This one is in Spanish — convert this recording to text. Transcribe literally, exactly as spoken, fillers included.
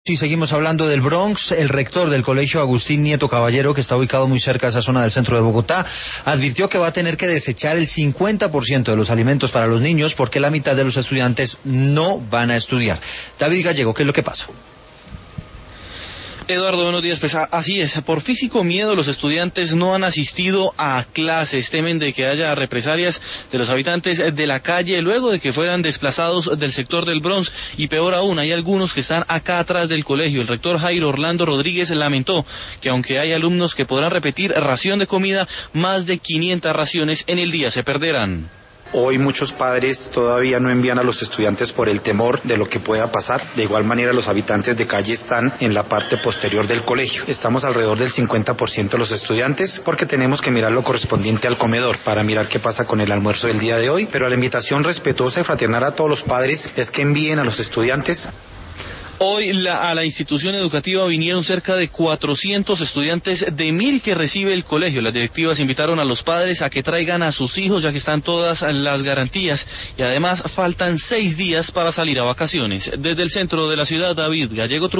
Sí, seguimos hablando del Bronx. El rector del colegio Agustín Nieto Caballero, que está ubicado muy cerca de esa zona del centro de Bogotá, advirtió que va a tener que desechar el cincuenta por ciento de los alimentos para los niños porque la mitad de los estudiantes no van a estudiar. David Gallego, ¿qué es lo que pasa? Eduardo, buenos días. Pues así es, por físico miedo los estudiantes no han asistido a clases, temen de que haya represalias de los habitantes de la calle luego de que fueran desplazados del sector del Bronx, y peor aún, hay algunos que están acá atrás del colegio. El rector Jairo Orlando Rodríguez lamentó que aunque hay alumnos que podrán repetir ración de comida, más de quinientas raciones en el día se perderán. Hoy muchos padres todavía no envían a los estudiantes por el temor de lo que pueda pasar. De igual manera, los habitantes de calle están en la parte posterior del colegio. Estamos alrededor del cincuenta por ciento de los estudiantes porque tenemos que mirar lo correspondiente al comedor para mirar qué pasa con el almuerzo del día de hoy. Pero la invitación respetuosa y fraternal a todos los padres es que envíen a los estudiantes. Hoy la, a la institución educativa vinieron cerca de cuatrocientos estudiantes de mil que recibe el colegio. Las directivas invitaron a los padres a que traigan a sus hijos, ya que están todas las garantías, y además faltan seis días para salir a vacaciones. Desde el centro de la ciudad, David Gallego.